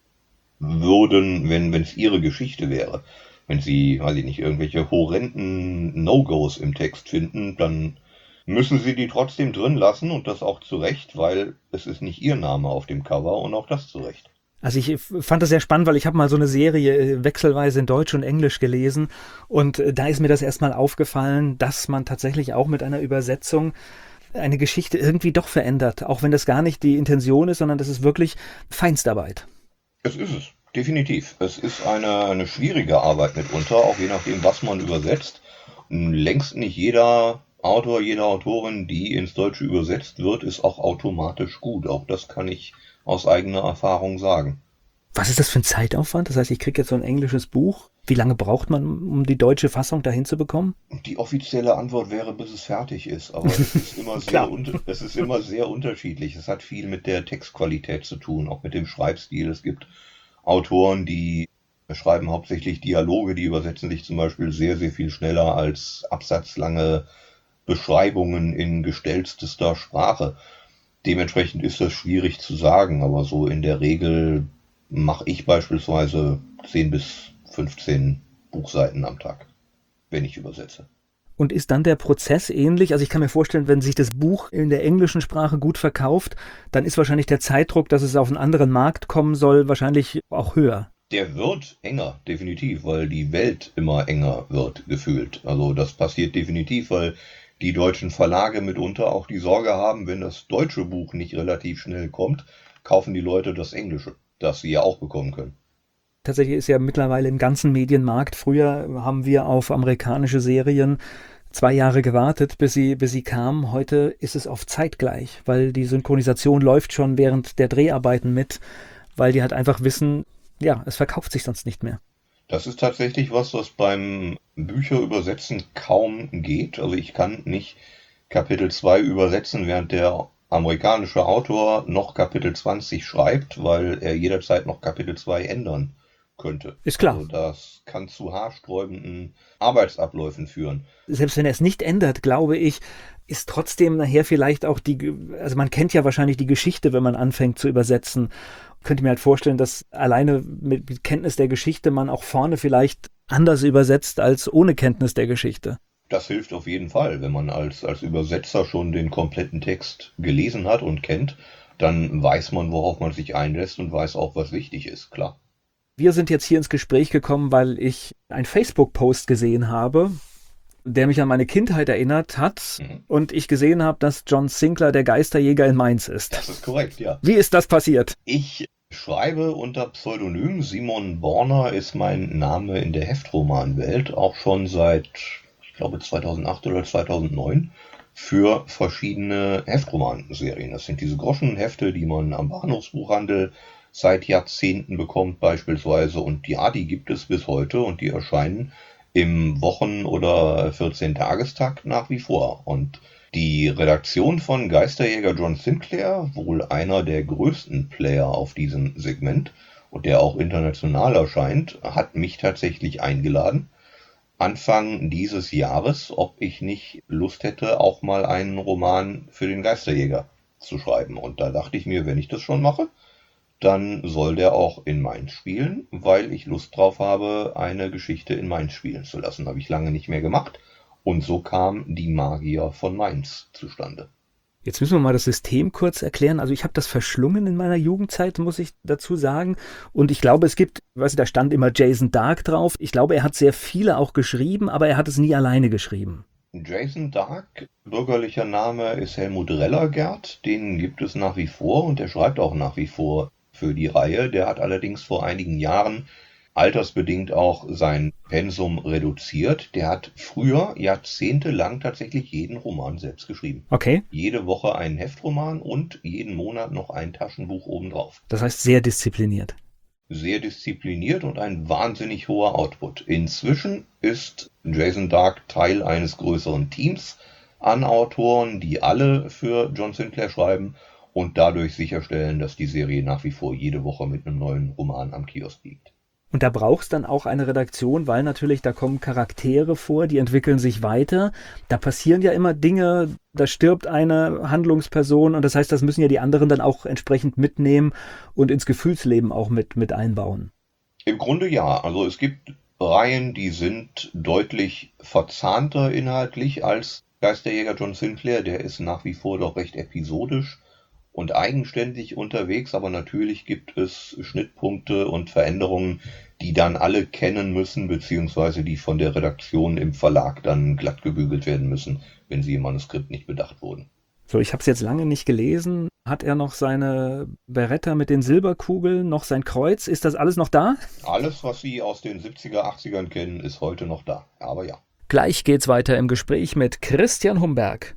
würden, wenn es Ihre Geschichte wäre. Wenn Sie, weiß ich nicht, irgendwelche horrenden No-Gos im Text finden, dann müssen Sie die trotzdem drin lassen und das auch zu Recht, weil es ist nicht Ihr Name auf dem Cover und auch das zu Recht. Also ich fand das sehr spannend, weil ich habe mal so eine Serie wechselweise in Deutsch und Englisch gelesen und da ist mir das erstmal aufgefallen, dass man tatsächlich auch mit einer Übersetzung eine Geschichte irgendwie doch verändert, auch wenn das gar nicht die Intention ist, sondern das ist wirklich Feinstarbeit. Es ist es, definitiv. Es ist eine schwierige Arbeit mitunter, auch je nachdem, was man übersetzt. Längst nicht jeder Autor, jede Autorin, die ins Deutsche übersetzt wird, ist auch automatisch gut. Auch das kann ich aus eigener Erfahrung sagen. Was ist das für ein Zeitaufwand? Das heißt, ich kriege jetzt so ein englisches Buch. Wie lange braucht man, um die deutsche Fassung dahin zu bekommen? Die offizielle Antwort wäre, bis es fertig ist. Aber es ist immer sehr unterschiedlich. Es hat viel mit der Textqualität zu tun, auch mit dem Schreibstil. Es gibt Autoren, die schreiben hauptsächlich Dialoge, die übersetzen sich zum Beispiel sehr, sehr viel schneller als absatzlange Beschreibungen in gestellstester Sprache. Dementsprechend ist das schwierig zu sagen, aber so in der Regel mache ich beispielsweise 10 bis 15 Buchseiten am Tag, wenn ich übersetze. Und ist dann der Prozess ähnlich? Also ich kann mir vorstellen, wenn sich das Buch in der englischen Sprache gut verkauft, dann ist wahrscheinlich der Zeitdruck, dass es auf einen anderen Markt kommen soll, wahrscheinlich auch höher. Der wird enger, definitiv, weil die Welt immer enger wird, gefühlt. Also das passiert definitiv, weil die deutschen Verlage mitunter auch die Sorge haben, wenn das deutsche Buch nicht relativ schnell kommt, kaufen die Leute das Englische, das sie ja auch bekommen können. Tatsächlich ist ja mittlerweile im ganzen Medienmarkt, früher haben wir auf amerikanische Serien 2 Jahre gewartet, bis sie kamen. Heute ist es oft zeitgleich, weil die Synchronisation läuft schon während der Dreharbeiten mit, weil die halt einfach wissen, ja, es verkauft sich sonst nicht mehr. Das ist tatsächlich was beim Bücherübersetzen kaum geht. Also ich kann nicht Kapitel 2 übersetzen, während der amerikanische Autor noch Kapitel 20 schreibt, weil er jederzeit noch Kapitel 2 ändern könnte. Ist klar. Also das kann zu haarsträubenden Arbeitsabläufen führen. Selbst wenn er es nicht ändert, glaube ich, ist trotzdem nachher vielleicht auch also man kennt ja wahrscheinlich die Geschichte, wenn man anfängt zu übersetzen. Könnte mir halt vorstellen, dass alleine mit Kenntnis der Geschichte man auch vorne vielleicht anders übersetzt als ohne Kenntnis der Geschichte. Das hilft auf jeden Fall, wenn man als Übersetzer schon den kompletten Text gelesen hat und kennt, dann weiß man, worauf man sich einlässt und weiß auch, was wichtig ist, klar. Wir sind jetzt hier ins Gespräch gekommen, weil ich einen Facebook-Post gesehen habe, der mich an meine Kindheit erinnert hat und ich gesehen habe, dass John Sinclair der Geisterjäger in Mainz ist. Das ist korrekt, ja. Wie ist das passiert? Ich schreibe unter Pseudonym. Simon Borner ist mein Name in der Heftromanwelt, auch schon seit, ich glaube, 2008 oder 2009. für verschiedene Heftromanserien. Das sind diese Groschenhefte, die man am Bahnhofsbuchhandel seit Jahrzehnten bekommt beispielsweise. Und ja, die gibt es bis heute und die erscheinen im Wochen- oder 14-Tagestakt nach wie vor. Und die Redaktion von Geisterjäger John Sinclair, wohl einer der größten Player auf diesem Segment und der auch international erscheint, hat mich tatsächlich eingeladen, Anfang dieses Jahres, ob ich nicht Lust hätte, auch mal einen Roman für den Geisterjäger zu schreiben. Und da dachte ich mir, wenn ich das schon mache, dann soll der auch in Mainz spielen, weil ich Lust drauf habe, eine Geschichte in Mainz spielen zu lassen. Habe ich lange nicht mehr gemacht. Und so kam die Magier von Mainz zustande. Jetzt müssen wir mal das System kurz erklären. Also ich habe das verschlungen in meiner Jugendzeit, muss ich dazu sagen. Und ich glaube, es gibt, da stand immer Jason Dark drauf. Ich glaube, er hat sehr viele auch geschrieben, aber er hat es nie alleine geschrieben. Jason Dark, bürgerlicher Name ist Helmut Rellergert. Den gibt es nach wie vor und der schreibt auch nach wie vor für die Reihe. Der hat allerdings vor einigen Jahren altersbedingt auch sein Pensum reduziert. Der hat früher jahrzehntelang tatsächlich jeden Roman selbst geschrieben. Okay. Jede Woche einen Heftroman und jeden Monat noch ein Taschenbuch obendrauf. Das heißt sehr diszipliniert. Sehr diszipliniert und ein wahnsinnig hoher Output. Inzwischen ist Jason Dark Teil eines größeren Teams an Autoren, die alle für John Sinclair schreiben und dadurch sicherstellen, dass die Serie nach wie vor jede Woche mit einem neuen Roman am Kiosk liegt. Und da brauchst dann auch eine Redaktion, weil natürlich da kommen Charaktere vor, die entwickeln sich weiter. Da passieren ja immer Dinge, da stirbt eine Handlungsperson und das heißt, das müssen ja die anderen dann auch entsprechend mitnehmen und ins Gefühlsleben auch mit einbauen. Im Grunde ja. Also es gibt Reihen, die sind deutlich verzahnter inhaltlich als Geisterjäger John Sinclair. Der ist nach wie vor doch recht episodisch und eigenständig unterwegs, aber natürlich gibt es Schnittpunkte und Veränderungen, die dann alle kennen müssen, beziehungsweise die von der Redaktion im Verlag dann glatt gebügelt werden müssen, wenn sie im Manuskript nicht bedacht wurden. So, ich habe es jetzt lange nicht gelesen. Hat er noch seine Beretta mit den Silberkugeln, noch sein Kreuz? Ist das alles noch da? Alles, was Sie aus den 70er, 80ern kennen, ist heute noch da, aber ja. Gleich geht's weiter im Gespräch mit Christian Humberg.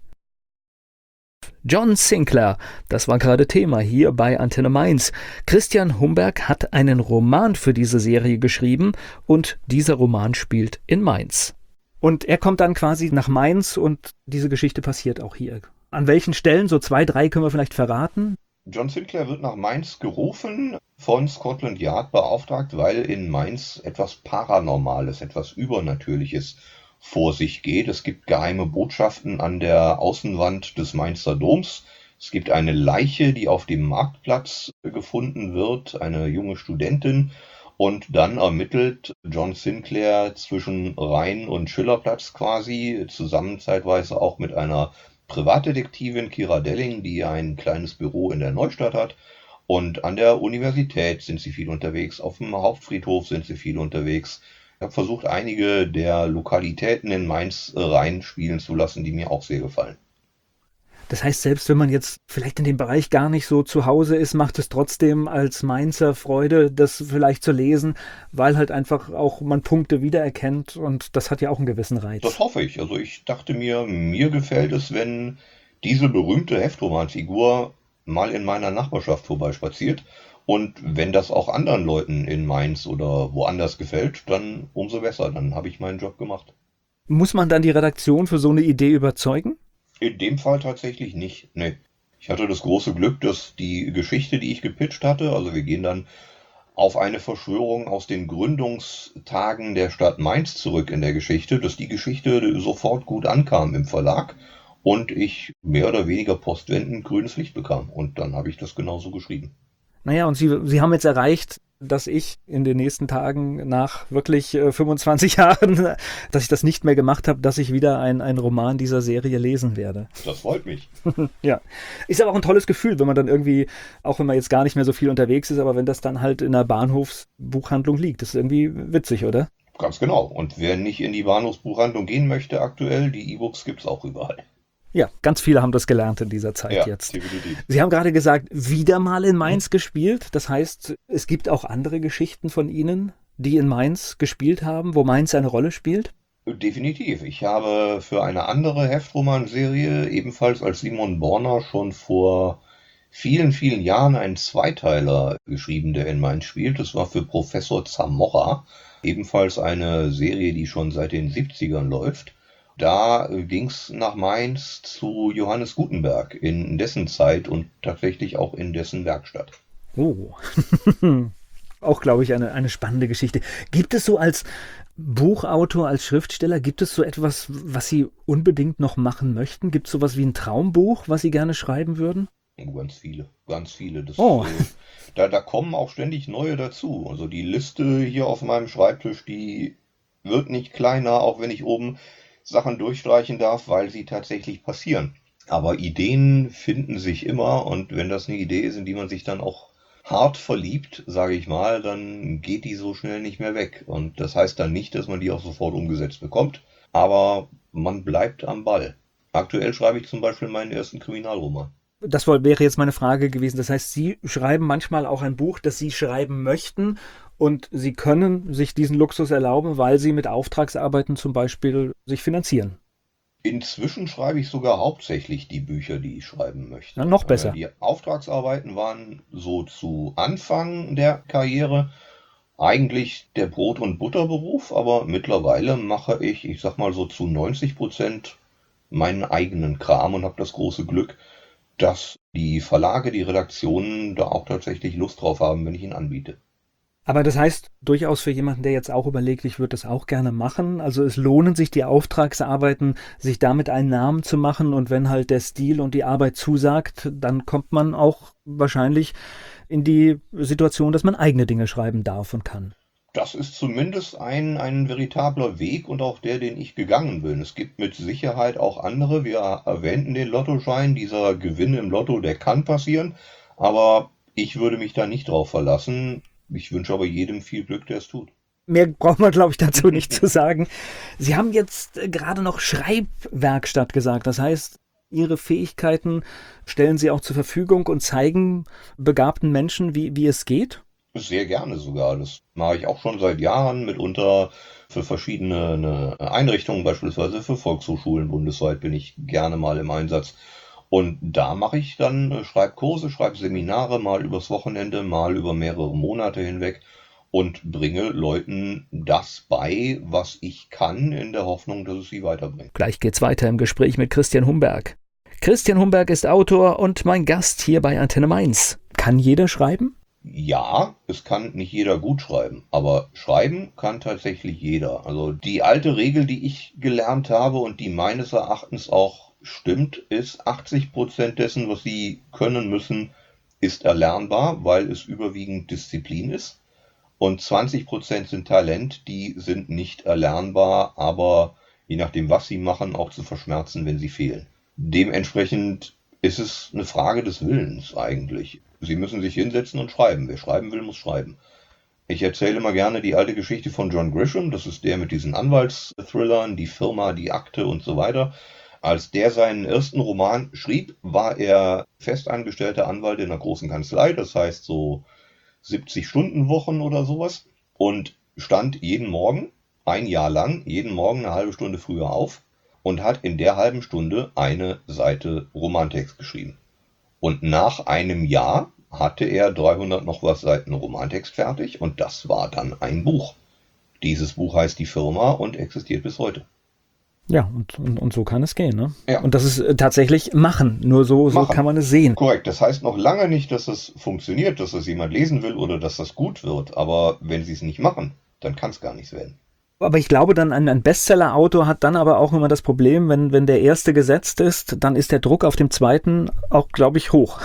John Sinclair, das war gerade Thema hier bei Antenne Mainz. Christian Humberg hat einen Roman für diese Serie geschrieben und dieser Roman spielt in Mainz. Und er kommt dann quasi nach Mainz und diese Geschichte passiert auch hier. An welchen Stellen? So 2, 3 können wir vielleicht verraten. John Sinclair wird nach Mainz gerufen, von Scotland Yard beauftragt, weil in Mainz etwas Paranormales, etwas Übernatürliches vor sich geht. Es gibt geheime Botschaften an der Außenwand des Mainzer Doms. Es gibt eine Leiche, die auf dem Marktplatz gefunden wird, eine junge Studentin. Und dann ermittelt John Sinclair zwischen Rhein- und Schillerplatz quasi, zusammen zeitweise auch mit einer Privatdetektivin Kira Delling, die ein kleines Büro in der Neustadt hat. Und an der Universität sind sie viel unterwegs, auf dem Hauptfriedhof sind sie viel unterwegs. Ich habe versucht, einige der Lokalitäten in Mainz reinspielen zu lassen, die mir auch sehr gefallen. Das heißt, selbst wenn man jetzt vielleicht in dem Bereich gar nicht so zu Hause ist, macht es trotzdem als Mainzer Freude, das vielleicht zu lesen, weil halt einfach auch man Punkte wiedererkennt und das hat ja auch einen gewissen Reiz. Das hoffe ich. Also ich dachte mir gefällt es, wenn diese berühmte Heftromanfigur mal in meiner Nachbarschaft vorbeispaziert. Und wenn das auch anderen Leuten in Mainz oder woanders gefällt, dann umso besser. Dann habe ich meinen Job gemacht. Muss man dann die Redaktion für so eine Idee überzeugen? In dem Fall tatsächlich nicht. Nee. Ich hatte das große Glück, dass die Geschichte, die ich gepitcht hatte, also wir gehen dann auf eine Verschwörung aus den Gründungstagen der Stadt Mainz zurück in der Geschichte, dass die Geschichte sofort gut ankam im Verlag und ich mehr oder weniger postwendend grünes Licht bekam. Und dann habe ich das genauso geschrieben. Naja, und Sie haben jetzt erreicht, dass ich in den nächsten Tagen nach wirklich 25 Jahren, dass ich das nicht mehr gemacht habe, dass ich wieder einen Roman dieser Serie lesen werde. Das freut mich. Ja, ist aber auch ein tolles Gefühl, wenn man dann irgendwie, auch wenn man jetzt gar nicht mehr so viel unterwegs ist, aber wenn das dann halt in einer Bahnhofsbuchhandlung liegt. Das ist irgendwie witzig, oder? Ganz genau. Und wer nicht in die Bahnhofsbuchhandlung gehen möchte aktuell, die E-Books gibt's auch überall. Ja, ganz viele haben das gelernt in dieser Zeit jetzt. Definitiv. Sie haben gerade gesagt, wieder mal in Mainz gespielt. Das heißt, es gibt auch andere Geschichten von Ihnen, die in Mainz gespielt haben, wo Mainz eine Rolle spielt? Definitiv. Ich habe für eine andere Heftromanserie, ebenfalls als Simon Borner, schon vor vielen, vielen Jahren einen Zweiteiler geschrieben, der in Mainz spielt. Das war für Professor Zamora, ebenfalls eine Serie, die schon seit den 70ern läuft. Da ging's nach Mainz zu Johannes Gutenberg in dessen Zeit und tatsächlich auch in dessen Werkstatt. Oh, auch, glaube ich, eine spannende Geschichte. Gibt es so als Buchautor, als Schriftsteller, gibt es so etwas, was Sie unbedingt noch machen möchten? Gibt es sowas wie ein Traumbuch, was Sie gerne schreiben würden? Ganz viele, ganz viele. Oh. Da kommen auch ständig neue dazu. Also die Liste hier auf meinem Schreibtisch, die wird nicht kleiner, auch wenn ich oben Sachen durchstreichen darf, weil sie tatsächlich passieren. Aber Ideen finden sich immer, und wenn das eine Idee ist, in die man sich dann auch hart verliebt, sage ich mal, dann geht die so schnell nicht mehr weg. Und das heißt dann nicht, dass man die auch sofort umgesetzt bekommt, aber man bleibt am Ball. Aktuell schreibe ich zum Beispiel meinen ersten Kriminalroman. Das wäre jetzt meine Frage gewesen. Das heißt, Sie schreiben manchmal auch ein Buch, das Sie schreiben möchten, und Sie können sich diesen Luxus erlauben, weil Sie mit Auftragsarbeiten zum Beispiel sich finanzieren. Inzwischen schreibe ich sogar hauptsächlich die Bücher, die ich schreiben möchte. Na, noch besser. Die Auftragsarbeiten waren so zu Anfang der Karriere eigentlich der Brot- und Butterberuf, aber mittlerweile mache ich sag mal so zu 90% meinen eigenen Kram und habe das große Glück, dass die Verlage, die Redaktionen da auch tatsächlich Lust drauf haben, wenn ich ihn anbiete. Aber das heißt durchaus für jemanden, der jetzt auch überlegt, ich würde das auch gerne machen. Also es lohnen sich die Auftragsarbeiten, sich damit einen Namen zu machen, und wenn halt der Stil und die Arbeit zusagt, dann kommt man auch wahrscheinlich in die Situation, dass man eigene Dinge schreiben darf und kann. Das ist zumindest ein veritabler Weg und auch der, den ich gegangen bin. Es gibt mit Sicherheit auch andere. Wir erwähnten den Lottoschein. Dieser Gewinn im Lotto, der kann passieren. Aber ich würde mich da nicht drauf verlassen. Ich wünsche aber jedem viel Glück, der es tut. Mehr braucht man, glaube ich, dazu nicht zu sagen. Sie haben jetzt gerade noch Schreibwerkstatt gesagt. Das heißt, Ihre Fähigkeiten stellen Sie auch zur Verfügung und zeigen begabten Menschen, wie es geht? Sehr gerne sogar. Das mache ich auch schon seit Jahren, mitunter für verschiedene Einrichtungen, beispielsweise für Volkshochschulen bundesweit bin ich gerne mal im Einsatz. Und da mache ich dann Schreibkurse, Schreibseminare, mal übers Wochenende, mal über mehrere Monate hinweg und bringe Leuten das bei, was ich kann, in der Hoffnung, dass es sie weiterbringt. Gleich geht's weiter im Gespräch mit Christian Humberg. Christian Humberg ist Autor und mein Gast hier bei Antenne Mainz. Kann jeder schreiben? Ja, es kann nicht jeder gut schreiben, aber schreiben kann tatsächlich jeder. Also die alte Regel, die ich gelernt habe und die meines Erachtens auch stimmt, ist 80% dessen, was Sie können müssen, ist erlernbar, weil es überwiegend Disziplin ist. Und 20% sind Talent, die sind nicht erlernbar, aber je nachdem, was Sie machen, auch zu verschmerzen, wenn sie fehlen. Dementsprechend ist es eine Frage des Willens eigentlich. Sie müssen sich hinsetzen und schreiben. Wer schreiben will, muss schreiben. Ich erzähle immer gerne die alte Geschichte von John Grisham. Das ist der mit diesen Anwaltsthrillern, die Firma, die Akte und so weiter. Als der seinen ersten Roman schrieb, war er festangestellter Anwalt in einer großen Kanzlei. Das heißt so 70-Stunden-Wochen oder sowas. Und stand jeden Morgen, ein Jahr lang, jeden Morgen eine halbe Stunde früher auf und hat in der halben Stunde eine Seite Romantext geschrieben. Und nach einem Jahr hatte er 300 noch was Seiten Romantext fertig und das war dann ein Buch. Dieses Buch heißt Die Firma und existiert bis heute. Ja, und so kann es gehen, ne? Ja. Und das ist tatsächlich machen. Nur so kann man es sehen. Korrekt. Das heißt noch lange nicht, dass es funktioniert, dass es jemand lesen will oder dass das gut wird. Aber wenn sie es nicht machen, dann kann es gar nichts werden. Aber ich glaube, dann ein Bestseller-Autor hat dann aber auch immer das Problem, wenn der erste gesetzt ist, dann ist der Druck auf dem zweiten auch, glaube ich, hoch.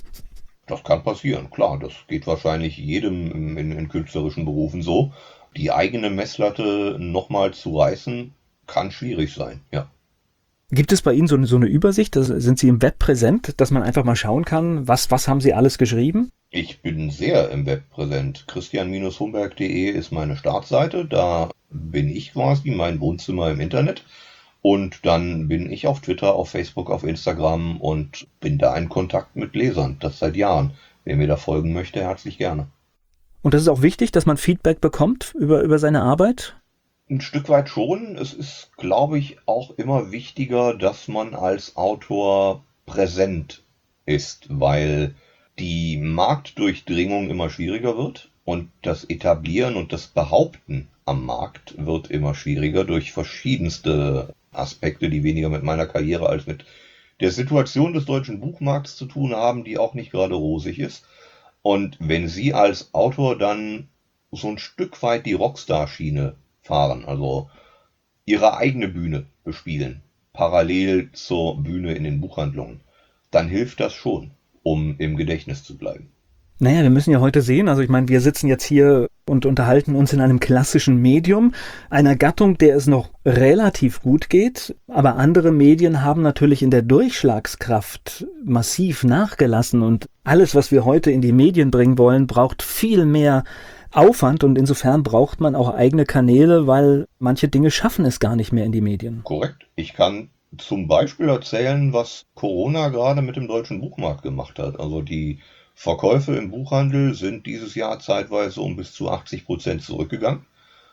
Das kann passieren, klar. Das geht wahrscheinlich jedem in künstlerischen Berufen so. Die eigene Messlatte nochmal zu reißen, kann schwierig sein, ja. Gibt es bei Ihnen so eine Übersicht? Sind Sie im Web präsent, dass man einfach mal schauen kann, was haben Sie alles geschrieben? Ich bin sehr im Web präsent. Christian-Humberg.de ist meine Startseite. Da bin ich quasi mein Wohnzimmer im Internet. Und dann bin ich auf Twitter, auf Facebook, auf Instagram und bin da in Kontakt mit Lesern. Das seit Jahren. Wer mir da folgen möchte, herzlich gerne. Und das ist auch wichtig, dass man Feedback bekommt über seine Arbeit? Ein Stück weit schon. Es ist, glaube ich, auch immer wichtiger, dass man als Autor präsent ist, weil die Marktdurchdringung immer schwieriger wird und das Etablieren und das Behaupten am Markt wird immer schwieriger durch verschiedenste Aspekte, die weniger mit meiner Karriere als mit der Situation des deutschen Buchmarkts zu tun haben, die auch nicht gerade rosig ist. Und wenn Sie als Autor dann so ein Stück weit die Rockstar-Schiene fahren, also Ihre eigene Bühne bespielen, parallel zur Bühne in den Buchhandlungen, dann hilft das schon, um im Gedächtnis zu bleiben. Naja, wir müssen ja heute sehen, also ich meine, wir sitzen jetzt hier und unterhalten uns in einem klassischen Medium, einer Gattung, der es noch relativ gut geht, aber andere Medien haben natürlich in der Durchschlagskraft massiv nachgelassen und alles, was wir heute in die Medien bringen wollen, braucht viel mehr Aufwand und insofern braucht man auch eigene Kanäle, weil manche Dinge schaffen es gar nicht mehr in die Medien. Korrekt. Ich kann zum Beispiel erzählen, was Corona gerade mit dem deutschen Buchmarkt gemacht hat. Also die Verkäufe im Buchhandel sind dieses Jahr zeitweise um bis zu 80% zurückgegangen.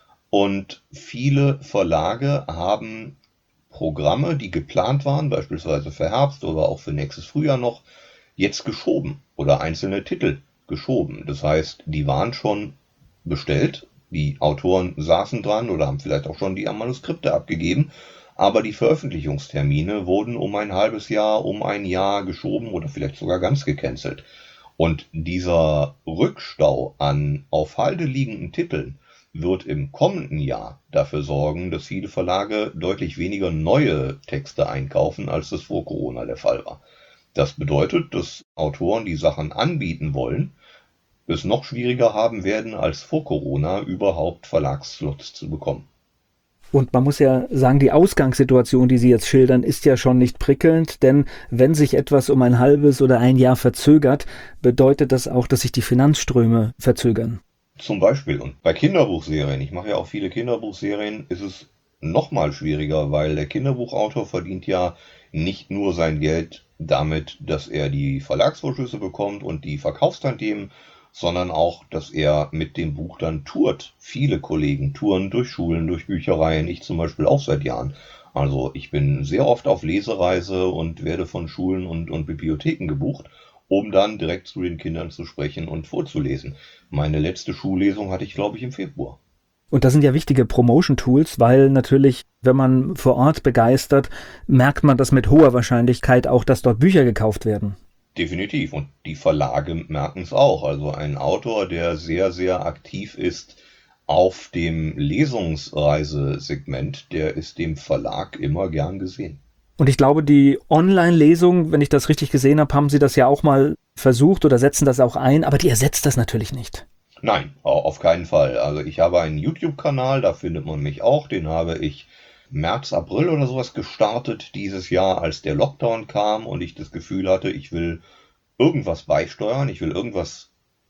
Und viele Verlage haben Programme, die geplant waren, beispielsweise für Herbst oder auch für nächstes Frühjahr noch, jetzt geschoben oder einzelne Titel geschoben. Das heißt, die waren schon bestellt, die Autoren saßen dran oder haben vielleicht auch schon die Manuskripte abgegeben, aber die Veröffentlichungstermine wurden um ein halbes Jahr, um ein Jahr geschoben oder vielleicht sogar ganz gecancelt. Und dieser Rückstau an auf Halde liegenden Titeln wird im kommenden Jahr dafür sorgen, dass viele Verlage deutlich weniger neue Texte einkaufen, als das vor Corona der Fall war. Das bedeutet, dass Autoren, die Sachen anbieten wollen, es noch schwieriger haben werden, als vor Corona überhaupt Verlagsslots zu bekommen. Und man muss ja sagen, die Ausgangssituation, die Sie jetzt schildern, ist ja schon nicht prickelnd, denn wenn sich etwas um ein halbes oder ein Jahr verzögert, bedeutet das auch, dass sich die Finanzströme verzögern. Zum Beispiel, und bei Kinderbuchserien, ich mache ja auch viele Kinderbuchserien, ist es noch mal schwieriger, weil der Kinderbuchautor verdient ja nicht nur sein Geld damit, dass er die Verlagsvorschüsse bekommt und die Verkaufstantiemen, sondern auch, dass er mit dem Buch dann tourt. Viele Kollegen touren durch Schulen, durch Büchereien, ich zum Beispiel auch seit Jahren. Also ich bin sehr oft auf Lesereise und werde von Schulen und Bibliotheken gebucht, um dann direkt zu den Kindern zu sprechen und vorzulesen. Meine letzte Schullesung hatte ich, glaube ich, im Februar. Und das sind ja wichtige Promotion-Tools, weil natürlich, wenn man vor Ort begeistert, merkt man das mit hoher Wahrscheinlichkeit auch, dass dort Bücher gekauft werden. Definitiv. Und die Verlage merken es auch. Also ein Autor, der sehr, sehr aktiv ist auf dem Lesungsreisesegment, der ist dem Verlag immer gern gesehen. Und ich glaube, die Online-Lesung, wenn ich das richtig gesehen habe, haben Sie das ja auch mal versucht oder setzen das auch ein, aber die ersetzt das natürlich nicht. Nein, auf keinen Fall. Also ich habe einen YouTube-Kanal, da findet man mich auch. Den habe ich März, April oder sowas gestartet dieses Jahr, als der Lockdown kam und ich das Gefühl hatte, ich will irgendwas beisteuern, ich will irgendwas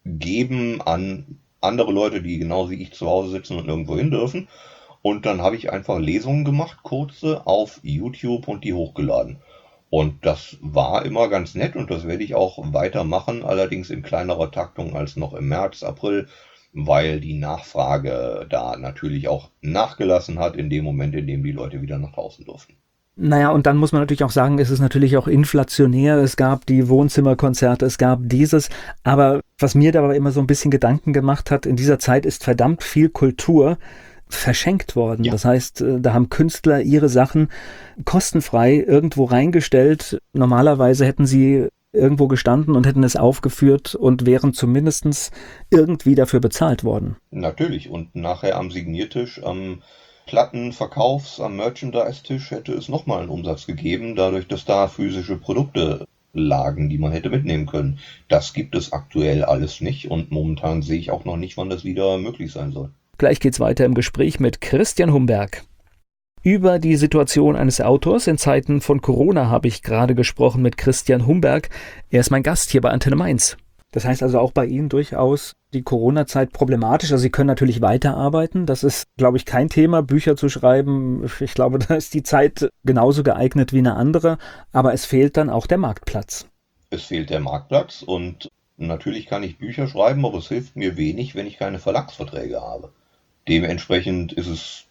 geben an andere Leute, die genau wie ich zu Hause sitzen und nirgendwo hin dürfen. Und dann habe ich einfach Lesungen gemacht, kurze, auf YouTube und die hochgeladen. Und das war immer ganz nett und das werde ich auch weitermachen, allerdings in kleinerer Taktung als noch im März, April, weil die Nachfrage da natürlich auch nachgelassen hat in dem Moment, in dem die Leute wieder nach draußen durften. Naja, und dann muss man natürlich auch sagen, es ist natürlich auch inflationär. Es gab die Wohnzimmerkonzerte, es gab dieses. Aber was mir dabei immer so ein bisschen Gedanken gemacht hat, in dieser Zeit ist verdammt viel Kultur verschenkt worden. Ja. Das heißt, da haben Künstler ihre Sachen kostenfrei irgendwo reingestellt. Normalerweise hätten sie irgendwo gestanden und hätten es aufgeführt und wären zumindest irgendwie dafür bezahlt worden. Natürlich. Und nachher am Signiertisch, am Plattenverkaufs-, am Merchandise-Tisch hätte es nochmal einen Umsatz gegeben, dadurch, dass da physische Produkte lagen, die man hätte mitnehmen können. Das gibt es aktuell alles nicht und momentan sehe ich auch noch nicht, wann das wieder möglich sein soll. Gleich geht's weiter im Gespräch mit Christian Humberg. Über die Situation eines Autors in Zeiten von Corona habe ich gerade gesprochen mit Christian Humberg. Er ist mein Gast hier bei Antenne Mainz. Das heißt also auch bei Ihnen durchaus die Corona-Zeit problematisch. Also Sie können natürlich weiterarbeiten. Das ist, glaube ich, kein Thema, Bücher zu schreiben. Ich glaube, da ist die Zeit genauso geeignet wie eine andere. Aber es fehlt dann auch der Marktplatz. Es fehlt der Marktplatz und natürlich kann ich Bücher schreiben, aber es hilft mir wenig, wenn ich keine Verlagsverträge habe. Dementsprechend ist es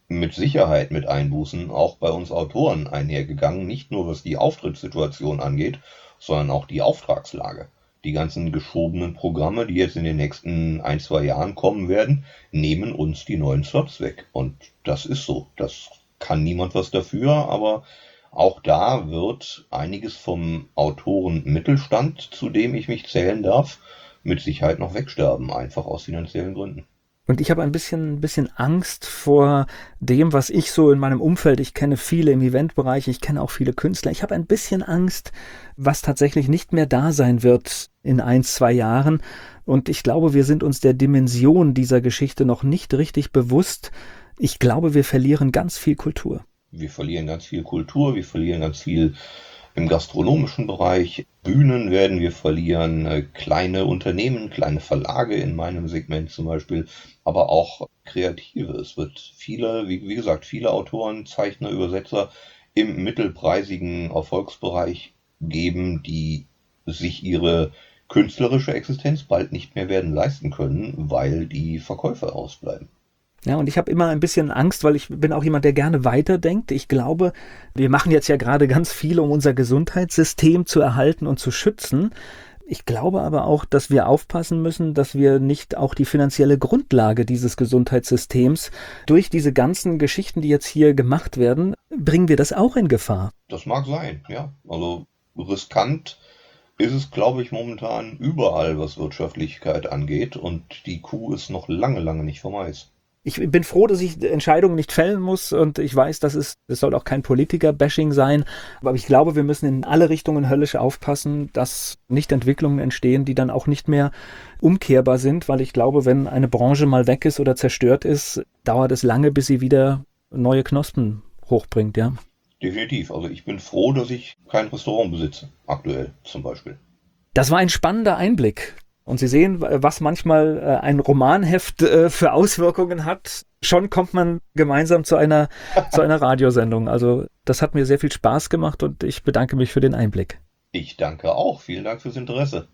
mit Sicherheit mit Einbußen auch bei uns Autoren einhergegangen, nicht nur was die Auftrittssituation angeht, sondern auch die Auftragslage. Die ganzen geschobenen Programme, die jetzt in den nächsten 1-2 Jahren kommen werden, nehmen uns die neuen Slots weg. Und das ist so. Das kann niemand was dafür, aber auch da wird einiges vom Autorenmittelstand, zu dem ich mich zählen darf, mit Sicherheit noch wegsterben, einfach aus finanziellen Gründen. Und ich habe ein bisschen Angst vor dem, was ich so in meinem Umfeld, ich kenne viele im Eventbereich, ich kenne auch viele Künstler, ich habe ein bisschen Angst, was tatsächlich nicht mehr da sein wird in 1-2 Jahren. Und ich glaube, wir sind uns der Dimension dieser Geschichte noch nicht richtig bewusst. Ich glaube, wir verlieren ganz viel Kultur. Wir verlieren ganz viel Kultur, wir verlieren ganz viel im gastronomischen Bereich. Bühnen werden wir verlieren, kleine Unternehmen, kleine Verlage in meinem Segment zum Beispiel, aber auch Kreative. Es wird viele, wie gesagt, viele Autoren, Zeichner, Übersetzer im mittelpreisigen Erfolgsbereich geben, die sich ihre künstlerische Existenz bald nicht mehr werden leisten können, weil die Verkäufe ausbleiben. Ja, und ich habe immer ein bisschen Angst, weil ich bin auch jemand, der gerne weiterdenkt. Ich glaube, wir machen jetzt ja gerade ganz viel, um unser Gesundheitssystem zu erhalten und zu schützen. Ich glaube aber auch, dass wir aufpassen müssen, dass wir nicht auch die finanzielle Grundlage dieses Gesundheitssystems durch diese ganzen Geschichten, die jetzt hier gemacht werden, bringen wir das auch in Gefahr. Das mag sein, ja. Also riskant ist es, glaube ich, momentan überall, was Wirtschaftlichkeit angeht. Und die Kuh ist noch lange, lange nicht vom Eis. Ich bin froh, dass ich Entscheidungen nicht fällen muss und ich weiß, es soll auch kein Politiker-Bashing sein, aber ich glaube, wir müssen in alle Richtungen höllisch aufpassen, dass nicht Entwicklungen entstehen, die dann auch nicht mehr umkehrbar sind, weil ich glaube, wenn eine Branche mal weg ist oder zerstört ist, dauert es lange, bis sie wieder neue Knospen hochbringt, ja. Definitiv. Also ich bin froh, dass ich kein Restaurant besitze, aktuell zum Beispiel. Das war ein spannender Einblick. Und Sie sehen, was manchmal ein Romanheft für Auswirkungen hat. Schon kommt man gemeinsam zu einer Radiosendung. Also das hat mir sehr viel Spaß gemacht und ich bedanke mich für den Einblick. Ich danke auch. Vielen Dank fürs Interesse.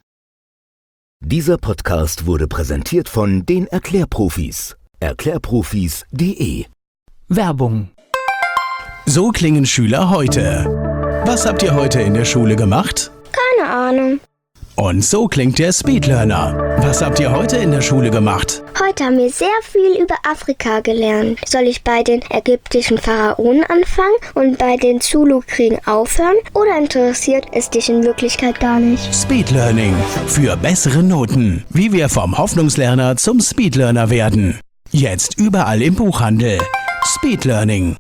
Dieser Podcast wurde präsentiert von den Erklärprofis. Erklärprofis.de. Werbung. So klingen Schüler heute. Was habt ihr heute in der Schule gemacht? Keine Ahnung. Und so klingt der Speedlearner. Was habt ihr heute in der Schule gemacht? Heute haben wir sehr viel über Afrika gelernt. Soll ich bei den ägyptischen Pharaonen anfangen und bei den Zulu-Kriegen aufhören? Oder interessiert es dich in Wirklichkeit gar nicht? Speedlearning. Für bessere Noten. Wie wir vom Hoffnungslerner zum Speedlearner werden. Jetzt überall im Buchhandel. Speedlearning.